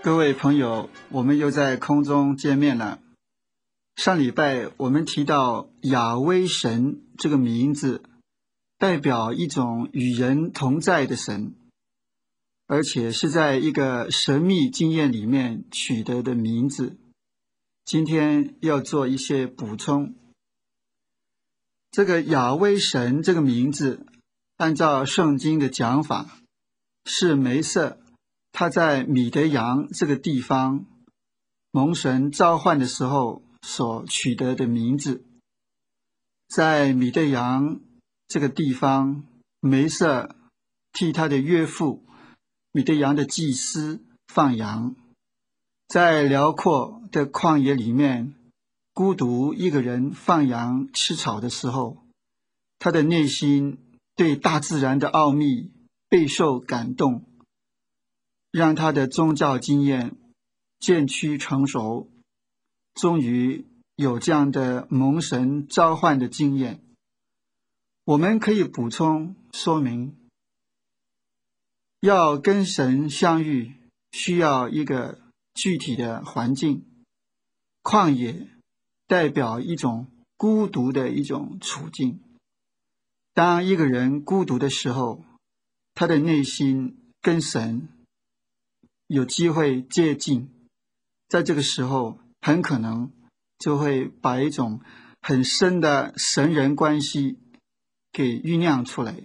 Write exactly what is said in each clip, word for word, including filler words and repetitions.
各位朋友，我们又在空中见面了。上礼拜我们提到亚威神这个名字，代表一种与人同在的神，而且是在一个神秘经验里面取得的名字。今天要做一些补充。这个亚威神这个名字，按照圣经的讲法，是梅瑟他在米德扬这个地方蒙神召唤的时候所取得的名字。在米德扬这个地方，梅瑟替他的岳父米德扬的祭司放羊，在辽阔的旷野里面，孤独一个人放羊吃草的时候，他的内心对大自然的奥秘备受感动，让他的宗教经验渐趋成熟，终于有这样的蒙神召唤的经验。我们可以补充说明，要跟神相遇，需要一个具体的环境。旷野代表一种孤独的一种处境。当一个人孤独的时候，他的内心跟神有机会接近，在这个时候很可能就会把一种很深的神人关系给酝酿出来。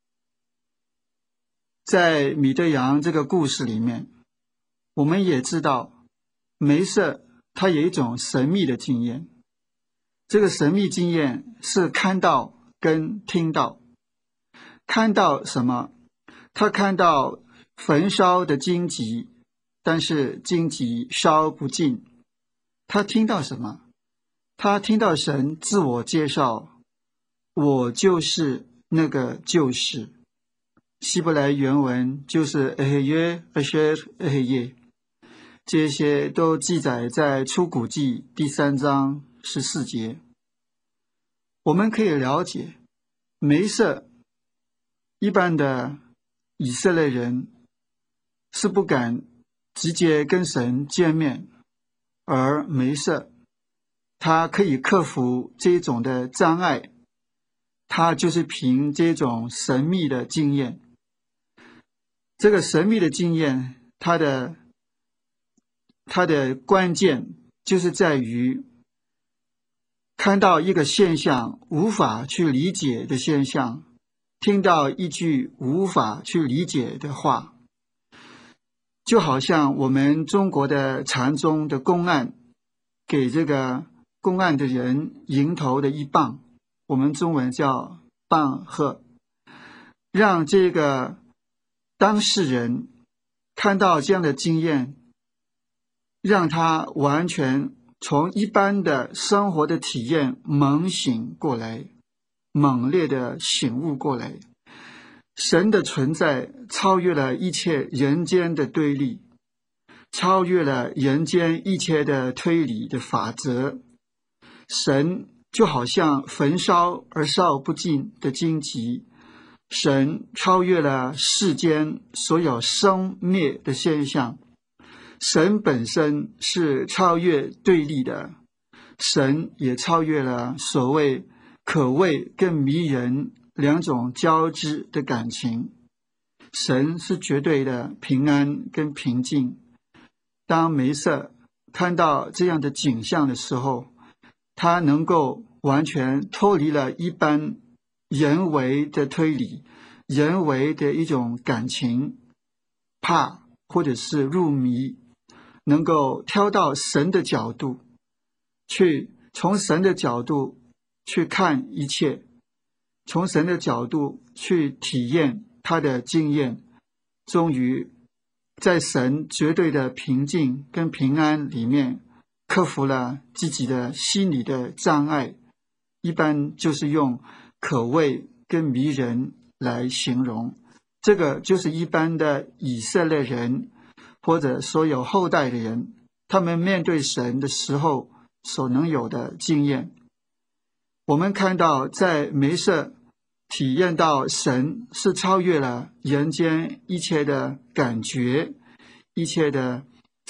在米德扬这个故事里面，我们也知道梅瑟他有一种神秘的经验，这个神秘经验是看到跟听到。看到什么？他看到焚烧的荆棘，但是荆棘烧不尽。他听到什么？他听到神自我介绍，我就是那个就是。希伯来原文就是埃黑约、埃谢、埃黑耶，这些都记载在出谷记第三章十四节。我们可以了解，梅瑟一般的以色列人是不敢直接跟神见面，而梅瑟他可以克服这种的障碍，他就是凭这种神秘的经验。这个神秘的经验，它的它的关键就是在于看到一个现象无法去理解的现象，听到一句无法去理解的话，就好像我们中国的禅宗的公案给这个公案的人迎头的一棒，我们中文叫棒喝，让这个当事人看到这样的经验，让他完全从一般的生活的体验猛醒过来，猛烈的醒悟过来。神的存在超越了一切人间的对立，超越了人间一切的推理的法则。神就好像焚烧而烧不尽的荆棘，神超越了世间所有生灭的现象，神本身是超越对立的，神也超越了所谓可畏跟迷人两种交织的感情。神是绝对的平安跟平静。当梅瑟看到这样的景象的时候，他能够完全脱离了一般人为的推理，人为的一种感情，怕或者是入迷，能够挑到神的角度，去从神的角度去看一切，从神的角度去体验他的经验，终于在神绝对的平静跟平安里面克服了自己的心理的障碍，一般就是用可畏跟迷人来形容。这个就是一般的以色列人或者所有后代的人，他们面对神的时候所能有的经验。我们看到在梅瑟体验到神是超越了人间一切的感觉，一切的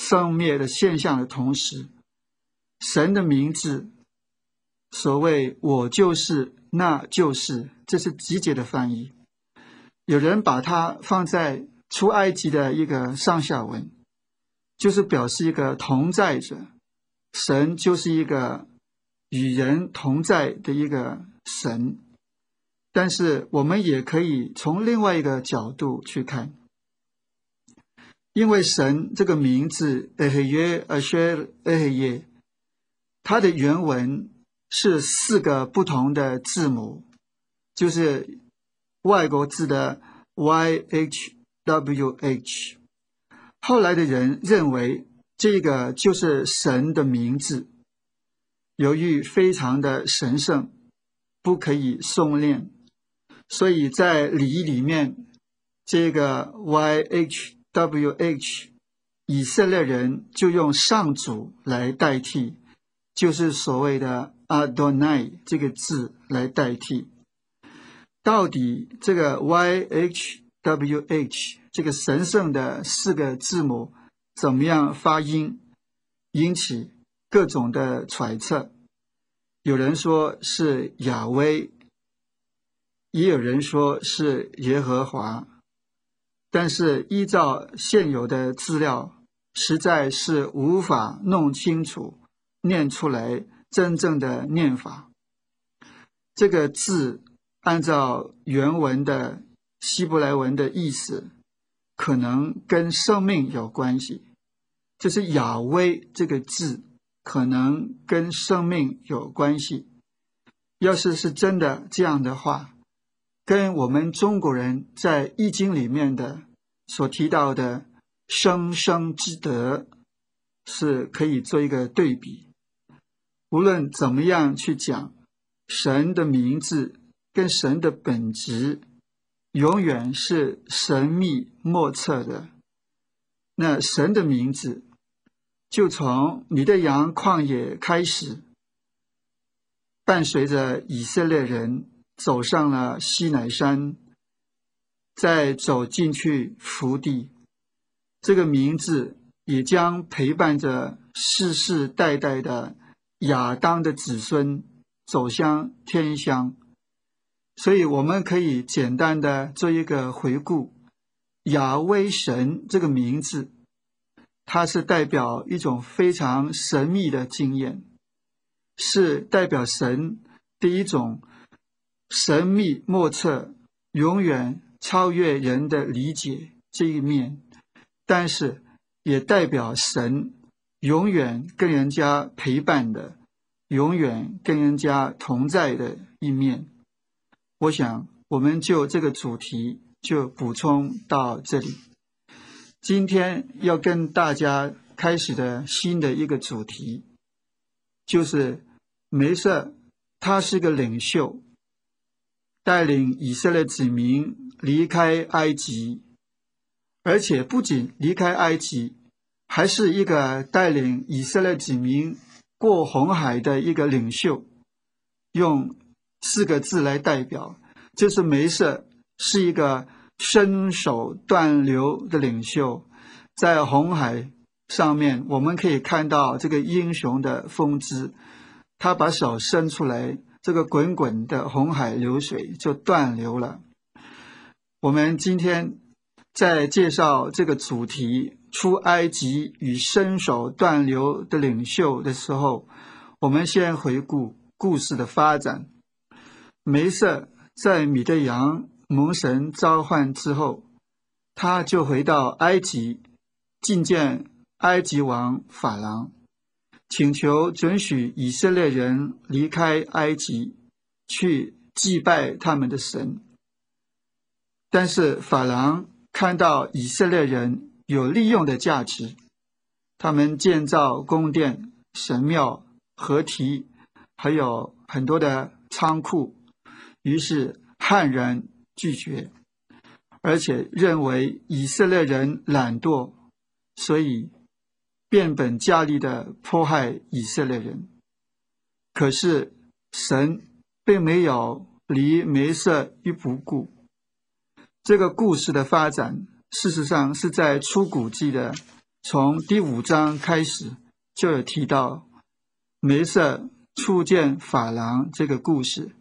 生灭的现象的同时，神的名字，所谓我就是那就是，这是集结的翻译。有人把它放在出埃及的一个上下文，就是表示一个同在者，神就是一个与人同在的一个神。但是我们也可以从另外一个角度去看，因为神这个名字 Ehyeh Asher Ehyeh， 它的原文是四个不同的字母，就是外国字的 Y H W H。 后来的人认为这个就是神的名字，由于非常的神圣，不可以诵念，所以在礼仪里面，这个 Y H W H 以色列人就用上主来代替，就是所谓的 Adonai 这个字来代替。到底这个 Y H W H 这个神圣的四个字母怎么样发音，引起各种的揣测。有人说是亚威，也有人说是耶和华，但是依照现有的资料，实在是无法弄清楚念出来真正的念法。这个字按照原文的希伯来文的意思，可能跟生命有关系，就是亚威这个字可能跟生命有关系。要是是真的这样的话，跟我们中国人在易经里面的所提到的生生之德是可以做一个对比。无论怎么样去讲，神的名字跟神的本质永远是神秘莫测的。那神的名字就从米德扬旷野开始，伴随着以色列人走上了西乃山，再走进去福地，这个名字也将陪伴着世世代代的亚当的子孙走向天乡。所以我们可以简单的做一个回顾，亚威神这个名字，它是代表一种非常神秘的经验，是代表神的一种神秘莫测，永远超越人的理解这一面，但是也代表神永远跟人家陪伴的，永远跟人家同在的一面。我想我们就这个主题就补充到这里。今天要跟大家开始的新的一个主题，就是梅瑟他是个领袖，带领以色列子民离开埃及，而且不仅离开埃及，还是一个带领以色列子民过红海的一个领袖。用四个字来代表，就是梅瑟是一个伸手断流的领袖。在红海上面，我们可以看到这个英雄的风姿，他把手伸出来，这个滚滚的红海流水就断流了。我们今天在介绍这个主题出埃及与伸手断流的领袖的时候，我们先回顾故事的发展。梅瑟在米德扬蒙神召唤之后，他就回到埃及，觐见埃及王法郎，请求准许以色列人离开埃及，去祭拜他们的神。但是法郎看到以色列人有利用的价值，他们建造宫殿、神庙、河堤，还有很多的仓库，于是悍然拒绝，而且认为以色列人懒惰，所以变本加厉地迫害以色列人。可是神并没有离梅瑟一不顾。这个故事的发展，事实上是在出谷记的从第五章开始就有提到梅瑟初见法郎这个故事。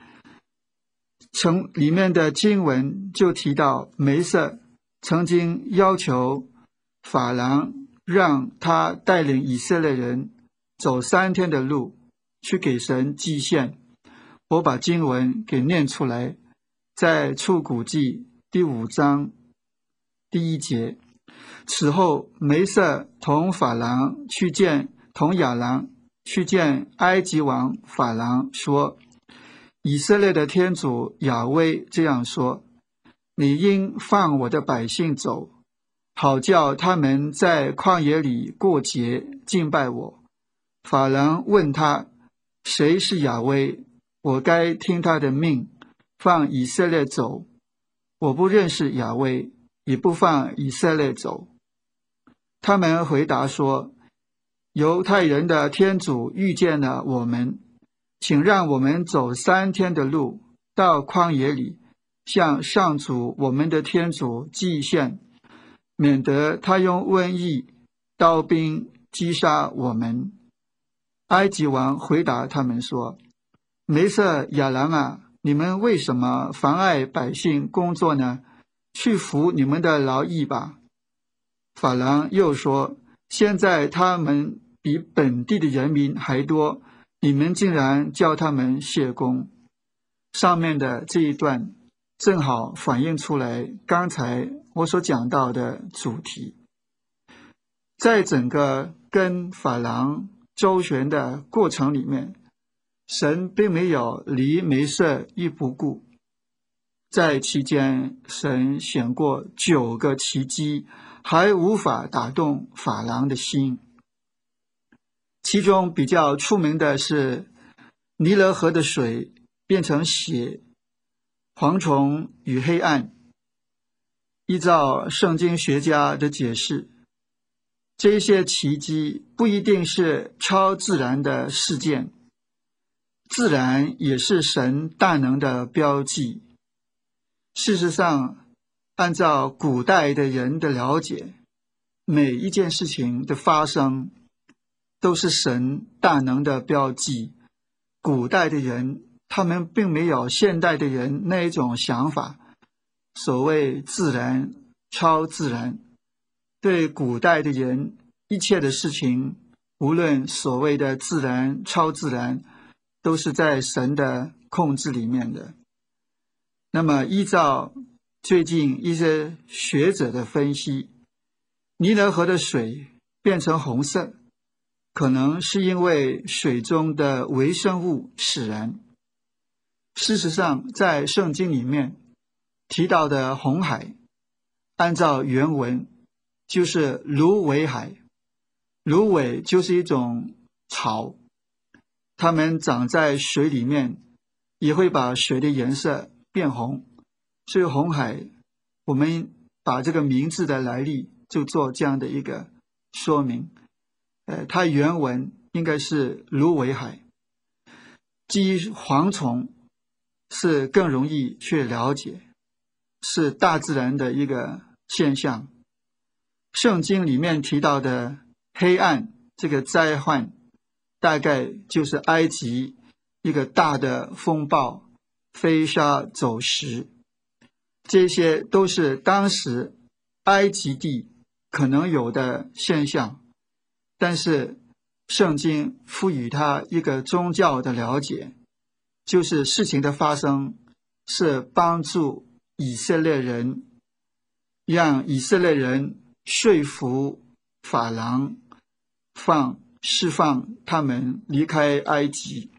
从里面的经文就提到梅瑟曾经要求法郎让他带领以色列人走三天的路去给神祭献。我把经文给念出来，在出谷记第五章第一节，此后梅瑟同法郎去见同亚郎去见埃及王法郎，说，以色列的天主亚威这样说，你应放我的百姓走，好叫他们在旷野里过节敬拜我。法郎问他，谁是亚威？我该听他的命，放以色列走。我不认识亚威，也不放以色列走。他们回答说，犹太人的天主遇见了我们，请让我们走三天的路，到旷野里，向上主我们的天主祭献，免得他用瘟疫、刀兵击杀我们。埃及王回答他们说，梅瑟亚郎啊，你们为什么妨碍百姓工作呢？去服你们的劳役吧。法郎又说，现在他们比本地的人民还多，你们竟然叫他们谢工。上面的这一段正好反映出来刚才我所讲到的主题。在整个跟法郎周旋的过程里面，神并没有离梅瑟一不顾，在期间神显过九个奇迹，还无法打动法郎的心。其中比较出名的是尼罗河的水变成血，蝗虫与黑暗。依照圣经学家的解释，这些奇迹不一定是超自然的事件，自然也是神大能的标记。事实上，按照古代的人的了解，每一件事情的发生都是神大能的标记。古代的人，他们并没有现代的人那一种想法，所谓自然、超自然。对古代的人，一切的事情，无论所谓的自然、超自然，都是在神的控制里面的。那么依照最近一些学者的分析，尼罗河的水变成红色，可能是因为水中的微生物使然。事实上，在圣经里面提到的红海，按照原文就是芦苇海。芦苇就是一种草，它们长在水里面，也会把水的颜色变红。所以红海，我们把这个名字的来历就做这样的一个说明。呃，它原文应该是芦苇海。至于蝗虫是更容易去了解，是大自然的一个现象。圣经里面提到的黑暗这个灾患，大概就是埃及一个大的风暴，飞沙走石，这些都是当时埃及地可能有的现象。但是圣经赋予它一个宗教的了解，就是事情的发生是帮助以色列人，让以色列人说服法郎放释放他们离开埃及。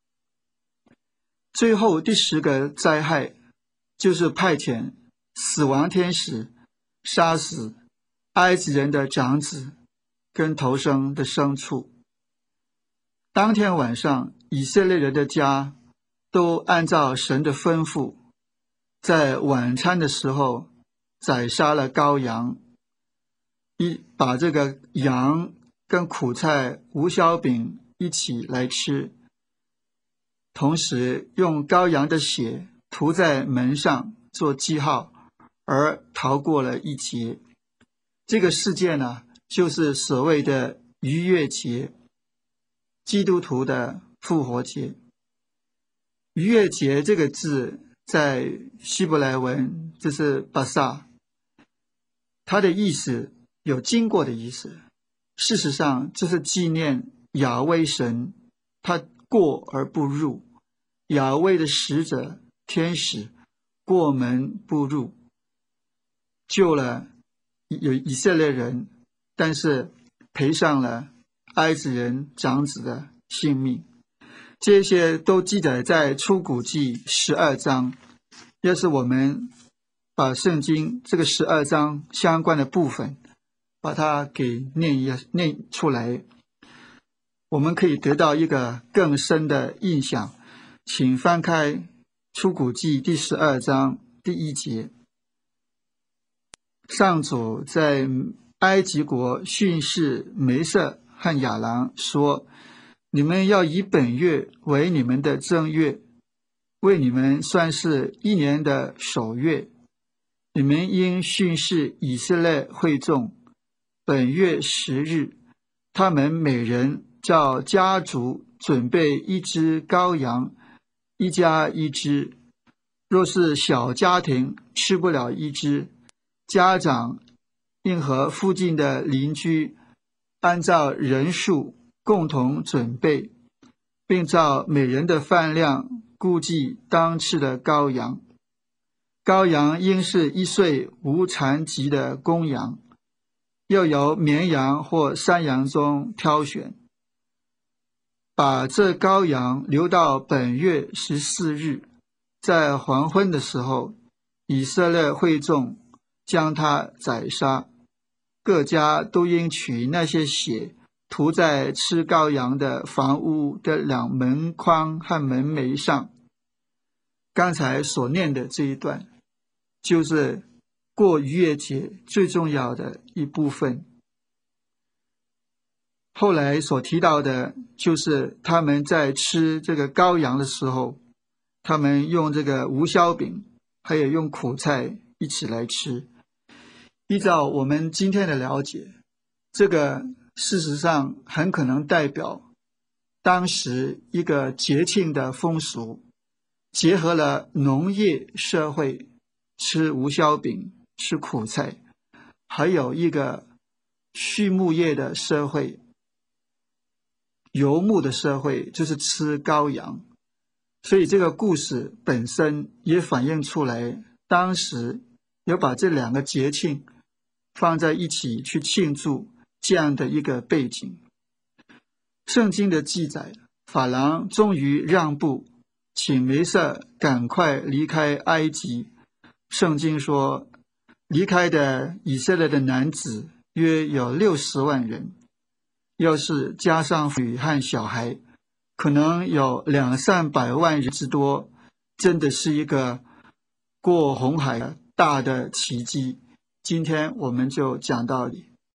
最后第十个灾害就是派遣死亡天使杀死埃及人的长子跟头生的牲畜。当天晚上，以色列人的家都按照神的吩咐，在晚餐的时候宰杀了羔羊，一把这个羊跟苦菜、无酵饼一起来吃，同时用羔羊的血涂在门上做记号，而逃过了一劫。这个事件呢， 就是所谓的逾越节，基督徒的复活节。逾越节这个字在希伯来文就是巴萨，它的意思有经过的意思，事实上就是纪念亚威神，他过而不入，亚威的使者天使过门不入，救了有以色列人，但是赔上了埃及人长子的性命。这些都记载在出谷记十二章。要是我们把圣经这个十二章相关的部分把它给念一念出来，我们可以得到一个更深的印象。请翻开出谷记第十二章第一节。上主在埃及国训示梅瑟和亚郎说，你们要以本月为你们的正月，为你们算是一年的首月。你们应训示以色列会众，本月十日，他们每人叫家族准备一只羔羊，一家一只。若是小家庭吃不了一只，家长应和附近的邻居按照人数共同准备，并照每人的饭量估计当吃的羔羊。羔羊应是一岁无残疾的公羊，又由绵羊或山羊中挑选。把这羔羊留到本月十四日，在黄昏的时候，以色列会众将它宰杀。各家都应取那些血涂在吃羔羊的房屋的两门框和门楣上。刚才所念的这一段就是过逾越节最重要的一部分。后来所提到的就是他们在吃这个羔羊的时候，他们用这个无酵饼还有用苦菜一起来吃。依照我们今天的了解，这个事实上很可能代表当时一个节庆的风俗，结合了农业社会吃无酵饼吃苦菜，还有一个畜牧业的社会，游牧的社会，就是吃羔羊。所以这个故事本身也反映出来，当时有把这两个节庆放在一起去庆祝这样的一个背景。圣经的记载，法郎终于让步，请梅瑟赶快离开埃及。圣经说，离开的以色列的男子约有六十万人，要是加上妇女和小孩，可能有两三百万人之多，真的是一个过红海大的奇迹。今天我们就讲到这里。